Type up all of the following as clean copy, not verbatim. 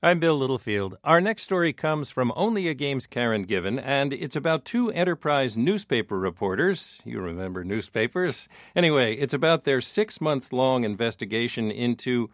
I'm Bill Littlefield. Our next story comes from Only a Game's Karen Given, and it's about two Enterprise newspaper reporters. You remember newspapers? Anyway, it's about their 6-month-long investigation into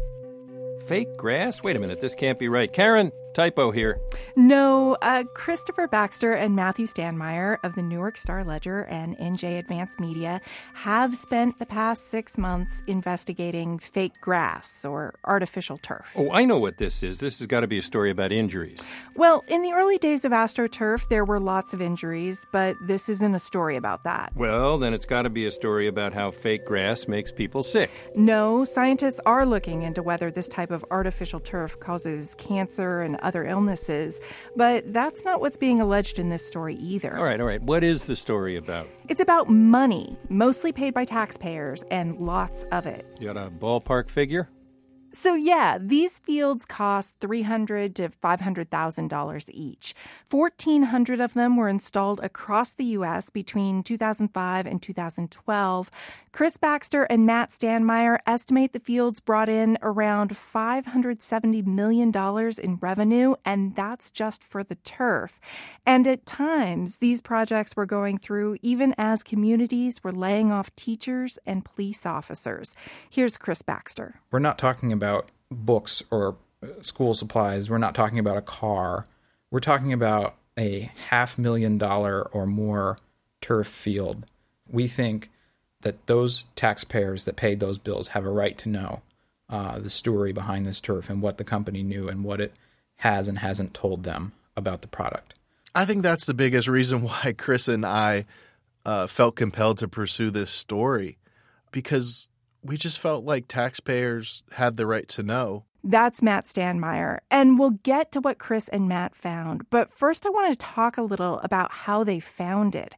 fake grass? Wait a minute, this can't be right. Karen, typo here. No, Christopher Baxter and Matthew Standmeyer of the Newark Star-Ledger and NJ Advanced Media have spent the past 6 months investigating fake grass or artificial turf. Oh, I know what this is. This has got to be a story about injuries. Well, in the early days of AstroTurf, there were lots of injuries, but this isn't a story about that. Well, then it's got to be a story about how fake grass makes people sick. No, scientists are looking into whether this type of artificial turf causes cancer and other illnesses, but that's not what's being alleged in this story either. All right. What is the story about? It's about money, mostly paid by taxpayers, and lots of it. You got a ballpark figure? So yeah, these fields cost $300,000 to $500,000 each. 1,400 of them were installed across the U.S. between 2005 and 2012. Chris Baxter and Matt Standmeyer estimate the fields brought in around $570 million in revenue, and that's just for the turf. And at times, these projects were going through even as communities were laying off teachers and police officers. Here's Chris Baxter. We're not talking about books or school supplies. We're not talking about a car. We're talking about a $500,000 or more turf field. We think that those taxpayers that paid those bills have a right to know the story behind this turf and what the company knew and what it has and hasn't told them about the product. I think that's the biggest reason why Chris and I felt compelled to pursue this story, because we just felt like taxpayers had the right to know. That's Matt Standmeyer, and we'll get to what Chris and Matt found. But first, I want to talk a little about how they found it.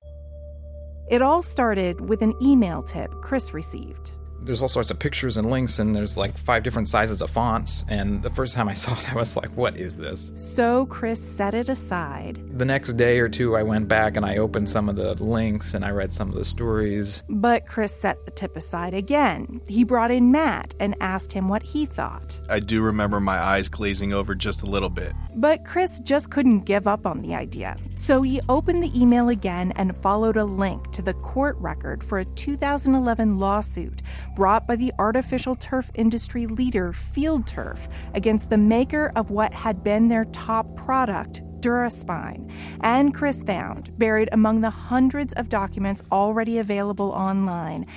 It all started with an email tip Chris received. There's all sorts of pictures and links, and there's like 5 different sizes of fonts. And the first time I saw it, I was like, what is this? So Chris set it aside. The next day or two, I went back and I opened some of the links and I read some of the stories. But Chris set the tip aside again. He brought in Matt and asked him what he thought. I do remember my eyes glazing over just a little bit. But Chris just couldn't give up on the idea. So he opened the email again and followed a link to the court record for a 2011 lawsuit brought by the artificial turf industry leader Field Turf against the maker of what had been their top product, Duraspine. And Chris found, buried among the hundreds of documents already available online,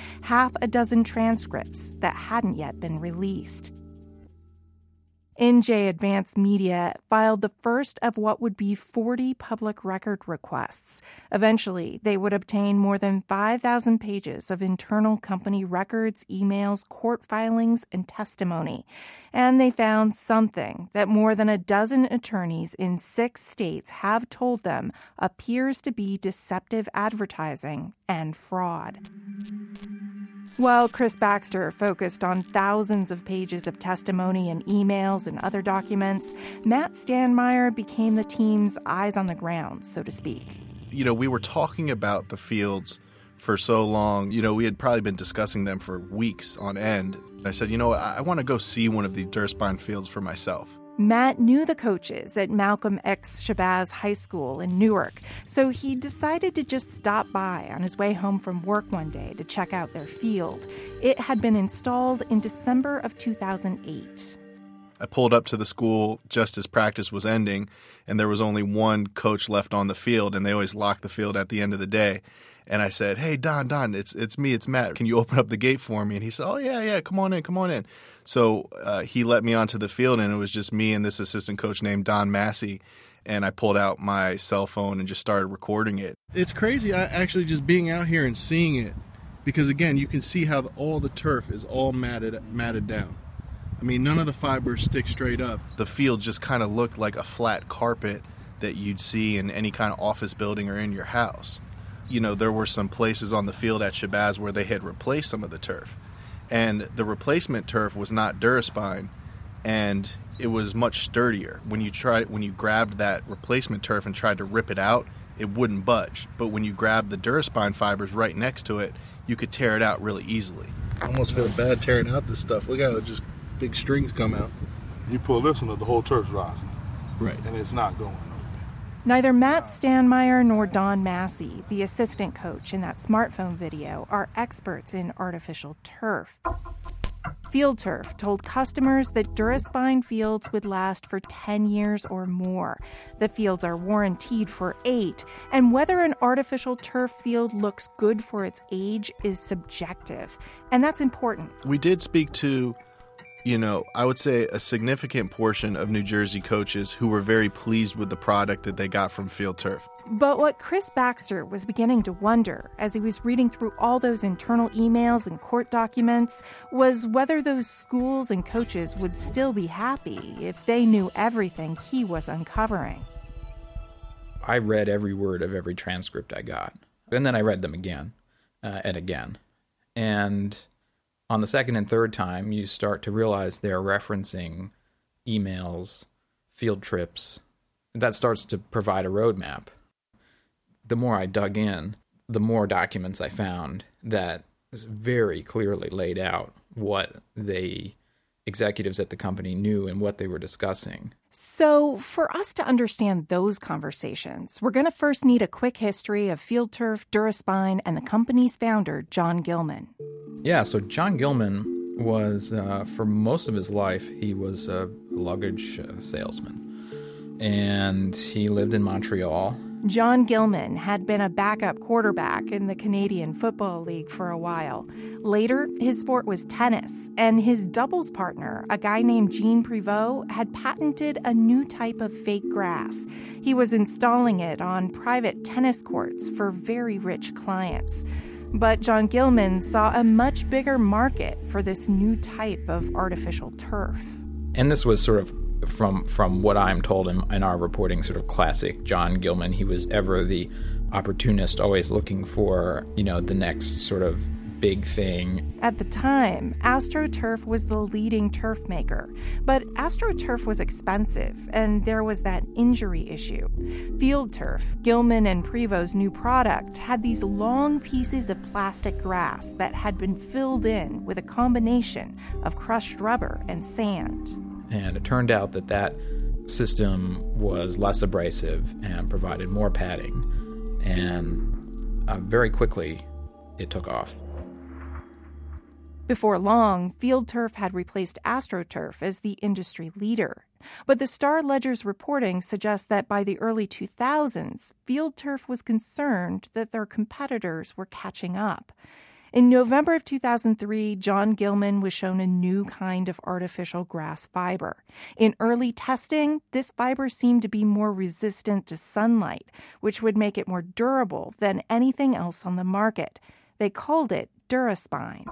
6 transcripts that hadn't yet been released. NJ Advanced Media filed the first of what would be 40 public record requests. Eventually, they would obtain more than 5,000 pages of internal company records, emails, court filings, and testimony. And they found something that more than 12 attorneys in 6 states have told them appears to be deceptive advertising and fraud. While Chris Baxter focused on thousands of pages of testimony and emails and other documents, Matt Standmeyer became the team's eyes on the ground, so to speak. You know, we were talking about the fields for so long. You know, we had probably been discussing them for weeks on end. I said, you know what, I want to go see one of these Duraspine fields for myself. Matt knew the coaches at Malcolm X Shabazz High School in Newark, so he decided to just stop by on his way home from work one day to check out their field. It had been installed in December of 2008. I pulled up to the school just as practice was ending, and there was only one coach left on the field, and they always lock the field at the end of the day. And I said, hey, Don, it's me, it's Matt. Can you open up the gate for me? And he said, oh, yeah, come on in. So he let me onto the field, and it was just me and this assistant coach named Don Massey. And I pulled out my cell phone and just started recording it. It's crazy, actually, just being out here and seeing it. Because, again, you can see how all the turf is all matted down. I mean, none of the fibers stick straight up. The field just kind of looked like a flat carpet that you'd see in any kind of office building or in your house. You know, there were some places on the field at Shabazz where they had replaced some of the turf. And the replacement turf was not Duraspine, and it was much sturdier. When you grabbed that replacement turf and tried to rip it out, it wouldn't budge. But when you grabbed the Duraspine fibers right next to it, you could tear it out really easily. I almost feel bad tearing out this stuff. Look how it just big strings come out. You pull this one up, the whole turf's rising. Right. And it's not going nowhere. Neither Matt Stanmeyer nor Don Massey, the assistant coach in that smartphone video, are experts in artificial turf. Field Turf told customers that DuraSpine fields would last for 10 years or more. The fields are warranted for 8, and whether an artificial turf field looks good for its age is subjective, and that's important. We did speak to, I would say a significant portion of New Jersey coaches who were very pleased with the product that they got from Field Turf. But what Chris Baxter was beginning to wonder as he was reading through all those internal emails and court documents was whether those schools and coaches would still be happy if they knew everything he was uncovering. I read every word of every transcript I got, and then I read them again and again. And on the second and third time, you start to realize they're referencing emails, field trips. That starts to provide a roadmap. The more I dug in, the more documents I found that very clearly laid out what the executives at the company knew and what they were discussing. So for us to understand those conversations, we're going to first need a quick history of Field Turf, DuraSpine, and the company's founder, John Gilman. Yeah, so John Gilman was, for most of his life, he was a luggage salesman. And he lived in Montreal. John Gilman had been a backup quarterback in the Canadian Football League for a while. Later, his sport was tennis, and his doubles partner, a guy named Gene Privot, had patented a new type of fake grass. He was installing it on private tennis courts for very rich clients. But John Gilman saw a much bigger market for this new type of artificial turf. And this was sort of, from what I'm told in our reporting, sort of classic John Gilman. He was ever the opportunist, always looking for, the next sort of big thing. At the time, AstroTurf was the leading turf maker. But AstroTurf was expensive, and there was that injury issue. Field Turf, Gilman and Privot's new product, had these long pieces of plastic grass that had been filled in with a combination of crushed rubber and sand. And it turned out that system was less abrasive and provided more padding. And very quickly, it took off. Before long, Field Turf had replaced AstroTurf as the industry leader. But the Star-Ledger's reporting suggests that by the early 2000s, Field Turf was concerned that their competitors were catching up. In November of 2003, John Gilman was shown a new kind of artificial grass fiber. In early testing, this fiber seemed to be more resistant to sunlight, which would make it more durable than anything else on the market. They called it DuraSpine.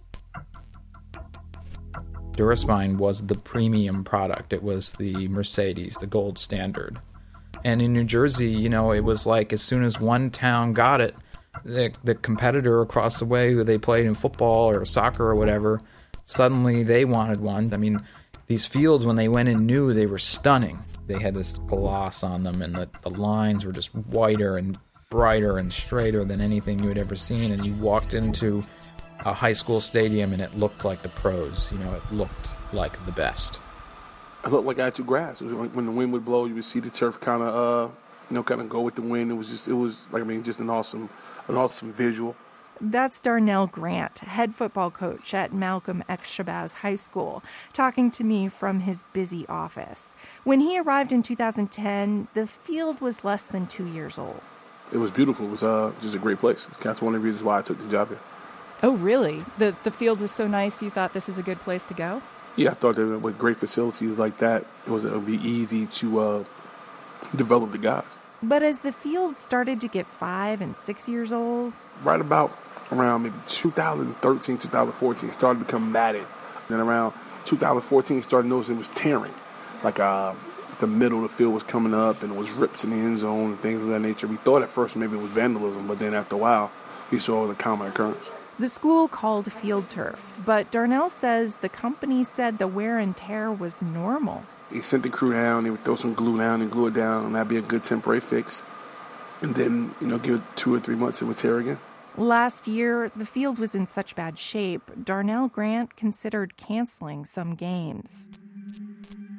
DuraSpine was the premium product. It was the Mercedes, the gold standard. And in New Jersey, it was like as soon as one town got it, the competitor across the way who they played in football or soccer or whatever, suddenly they wanted one. I mean, these fields, when they went in new, they were stunning. They had this gloss on them, and the lines were just whiter and brighter and straighter than anything you had ever seen. And you walked into a high school stadium, and it looked like the pros. It looked like the best. It looked like actual grass. When the wind would blow, you would see the turf kind of go with the wind. It was just an awesome visual. That's Darnell Grant, head football coach at Malcolm X Shabazz High School, talking to me from his busy office. When he arrived in 2010, the field was less than 2 years old. It was beautiful. It was just a great place. That's one of the reasons why I took the job here. Oh, really? The field was so nice you thought this is a good place to go? Yeah, I thought that with great facilities like that, it would be easy to develop the guys. But as the field started to get 5 and 6 years old... Right about around maybe 2013, 2014, it started to become matted. Then around 2014, started noticing it was tearing. Like the middle of the field was coming up and it was rips in the end zone and things of that nature. We thought at first maybe it was vandalism, but then after a while, we saw it was a common occurrence. The school called Field Turf, but Darnell says the company said the wear and tear was normal. They sent the crew down, they would throw some glue down and glue it down, and that'd be a good temporary fix. And then, give it 2 or 3 months, it would tear again. Last year, the field was in such bad shape, Darnell Grant considered canceling some games.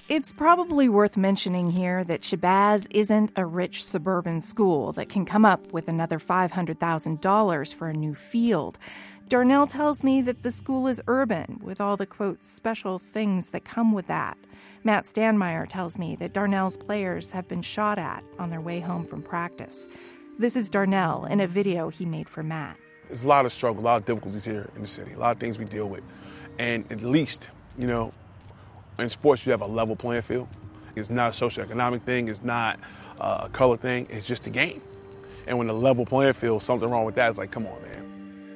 It's probably worth mentioning here that Shabazz isn't a rich suburban school that can come up with another $500,000 for a new field. Darnell tells me that the school is urban, with all the, quote, special things that come with that. Matt Standmeyer tells me that Darnell's players have been shot at on their way home from practice. This is Darnell in a video he made for Matt. There's a lot of struggle, a lot of difficulties here in the city, a lot of things we deal with. And at least, in sports you have a level playing field. It's not a socioeconomic thing, it's not a color thing, it's just a game. And when a level playing field, something wrong with that, it's like, come on, man.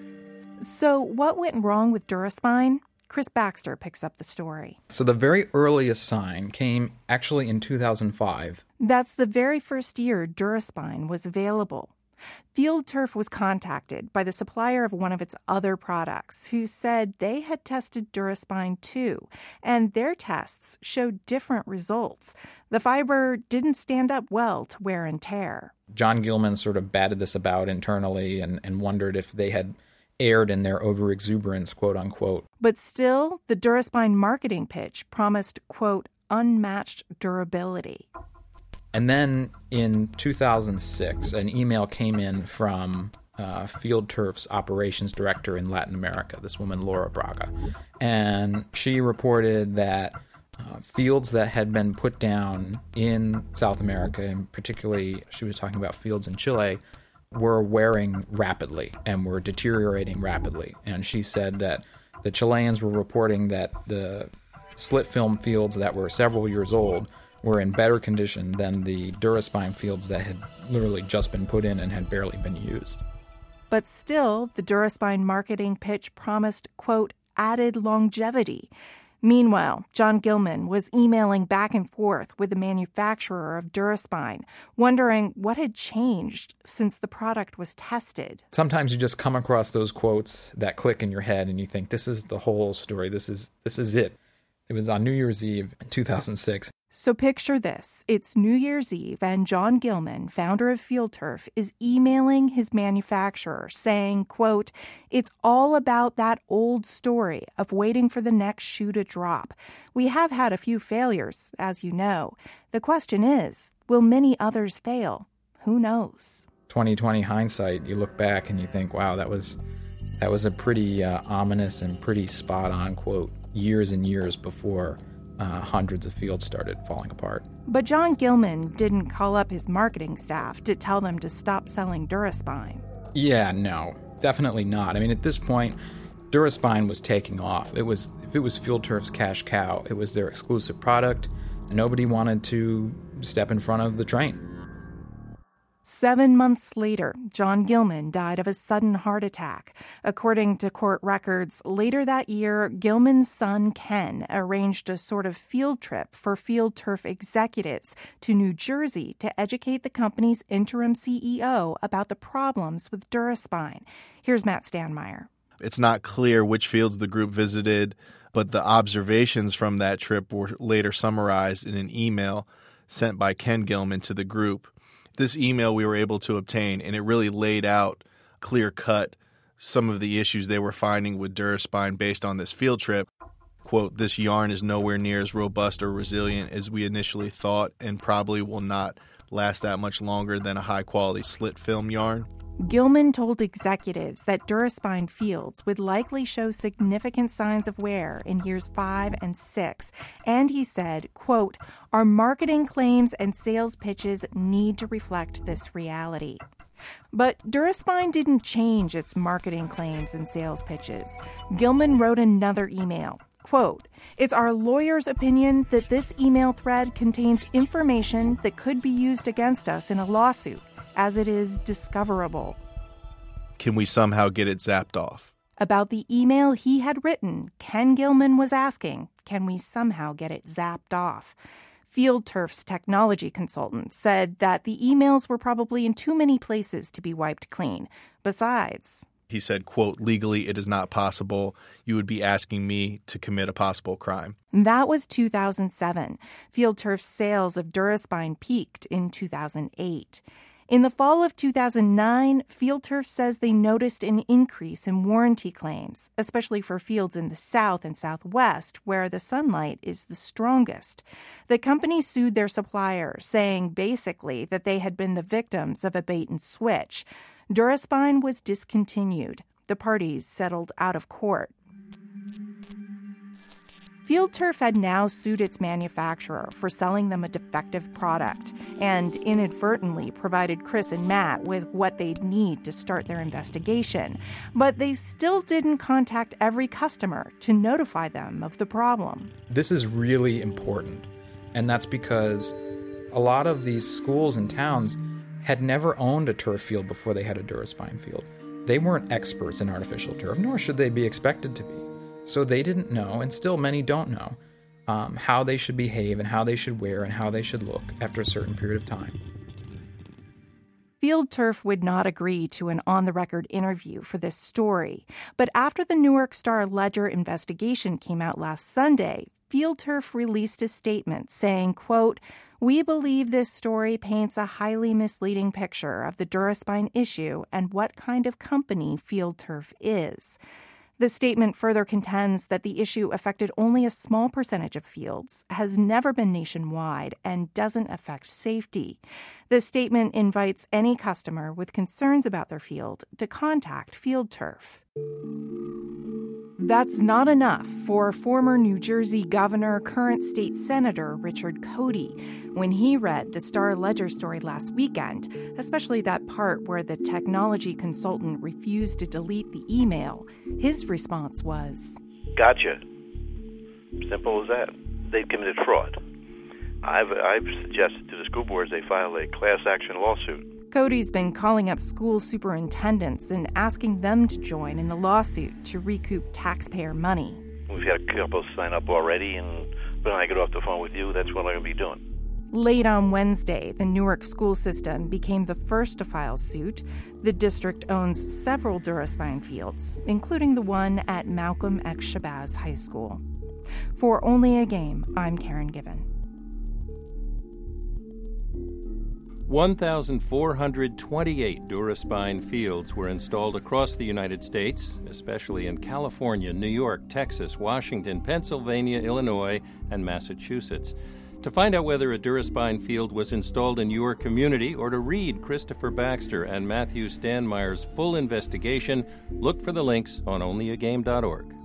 So what went wrong with Duraspine? Chris Baxter picks up the story. So the very earliest sign came actually in 2005. That's the very first year Duraspine was available. Field Turf was contacted by the supplier of one of its other products, who said they had tested Duraspine too, and their tests showed different results. The fiber didn't stand up well to wear and tear. John Gilman sort of batted this about internally and wondered if they had aired in their overexuberance, quote unquote. But still, the Duraspine marketing pitch promised, quote, unmatched durability. And then in 2006, an email came in from Field Turf's operations director in Latin America, this woman, Laura Braga. And she reported that fields that had been put down in South America, and particularly she was talking about fields in Chile, were wearing rapidly and were deteriorating rapidly. And she said that the Chileans were reporting that the slit film fields that were several years old were in better condition than the Duraspine fields that had literally just been put in and had barely been used. But still, the Duraspine marketing pitch promised, quote, added longevity. Meanwhile, John Gilman was emailing back and forth with the manufacturer of Duraspine, wondering what had changed since the product was tested. Sometimes you just come across those quotes that click in your head and you think, this is the whole story. This is it. It was on New Year's Eve in 2006. So picture this. It's New Year's Eve, and John Gilman, founder of Field Turf, is emailing his manufacturer saying, quote, it's all about that old story of waiting for the next shoe to drop. We have had a few failures, as you know. The question is, will many others fail? Who knows? 2020 hindsight, you look back and you think, wow, that was a pretty ominous and pretty spot-on quote years and years before hundreds of fields started falling apart. But John Gilman didn't call up his marketing staff to tell them to stop selling Duraspine. Yeah, no, definitely not. I mean, at this point, Duraspine was taking off. If it was Field Turf's cash cow, it was their exclusive product. Nobody wanted to step in front of the train. 7 months later, John Gilman died of a sudden heart attack. According to court records, later that year, Gilman's son, Ken, arranged a sort of field trip for Field Turf executives to New Jersey to educate the company's interim CEO about the problems with Duraspine. Here's Matt Standmeyer. It's not clear which fields the group visited, but the observations from that trip were later summarized in an email sent by Ken Gilman to the group. This email we were able to obtain, and it really laid out clear-cut some of the issues they were finding with Duraspine based on this field trip. Quote, this yarn is nowhere near as robust or resilient as we initially thought and probably will not last that much longer than a high-quality slit film yarn. Gilman told executives that Duraspine fields would likely show significant signs of wear in years 5 and 6. And he said, quote, our marketing claims and sales pitches need to reflect this reality. But Duraspine didn't change its marketing claims and sales pitches. Gilman wrote another email. Quote, it's our lawyer's opinion that this email thread contains information that could be used against us in a lawsuit, as it is discoverable. Can we somehow get it zapped off? About the email he had written, Ken Gilman was asking, can we somehow get it zapped off? Field Turf's technology consultant said that the emails were probably in too many places to be wiped clean. Besides, he said, quote, legally it is not possible. You would be asking me to commit a possible crime. That was 2007. Field Turf's sales of Duraspine peaked in 2008. In the fall of 2009, FieldTurf says they noticed an increase in warranty claims, especially for fields in the South and Southwest, where the sunlight is the strongest. The company sued their supplier, saying basically that they had been the victims of a bait and switch. Duraspine was discontinued. The parties settled out of court. FieldTurf had now sued its manufacturer for selling them a defective product and inadvertently provided Chris and Matt with what they'd need to start their investigation. But they still didn't contact every customer to notify them of the problem. This is really important, and that's because a lot of these schools and towns had never owned a turf field before they had a Duraspine field. They weren't experts in artificial turf, nor should they be expected to be. So they didn't know, and still many don't know, how they should behave and how they should wear and how they should look after a certain period of time. FieldTurf would not agree to an on-the-record interview for this story. But after the Newark Star-Ledger investigation came out last Sunday, FieldTurf released a statement saying, quote, "We believe this story paints a highly misleading picture of the Duraspine issue and what kind of company FieldTurf is." The statement further contends that the issue affected only a small percentage of fields, has never been nationwide, and doesn't affect safety. The statement invites any customer with concerns about their field to contact FieldTurf. That's not enough for former New Jersey governor, current state senator Richard Codey when he read the Star-Ledger story last weekend, especially that part where the technology consultant refused to delete the email. His response was, "Gotcha. Simple as that. They've committed fraud. I've suggested to the school boards they file a class action lawsuit." Codey's been calling up school superintendents and asking them to join in the lawsuit to recoup taxpayer money. We've had a couple sign up already, and when I get off the phone with you, that's what I'm going to be doing. Late on Wednesday, the Newark school system became the first to file suit. The district owns several Duraspine fields, including the one at Malcolm X. Shabazz High School. For Only a Game, I'm Karen Given. 1,428 Duraspine fields were installed across the United States, especially in California, New York, Texas, Washington, Pennsylvania, Illinois, and Massachusetts. To find out whether a Duraspine field was installed in your community or to read Christopher Baxter and Matthew Stanmeyer's full investigation, look for the links on onlyagame.org.